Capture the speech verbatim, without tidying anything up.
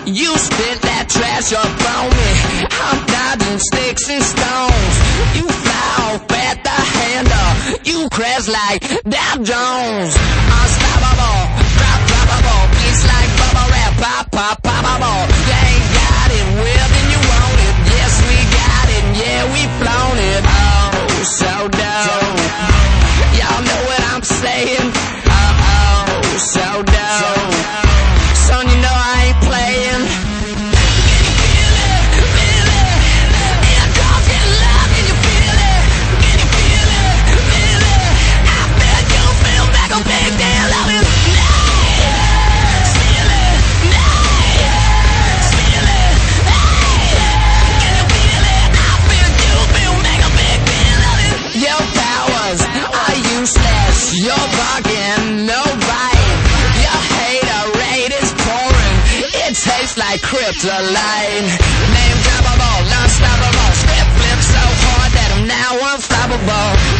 You spit that trash up on me. I'm dodging sticks and stones. You fly off at the handle. You crash like Dow Jones. Unstoppable, drop, droppable. Beats like bubble wrap, pop, pop, poppable. You ain't got it, well then you want it. Yes, we got it, yeah, we flown it. Oh, so dope. Y'all know what I'm saying? Oh, oh, so dope. Son, you know I ain't playing. Can you feel it? Feel it? Yeah, girls get love, can you feel it? Can you feel it? Feel it? I bet you feel back a big deal of it. Nice. Feel it? Nice. Feel it? Hey. Can you feel it? I bet you feel make a big deal of it. Your powers are useless. You're barking, no bite. Your haterade is pouring. It tastes like kryptonite. Name droppable, unstoppable. Script flip so hard that I'm now unstoppable.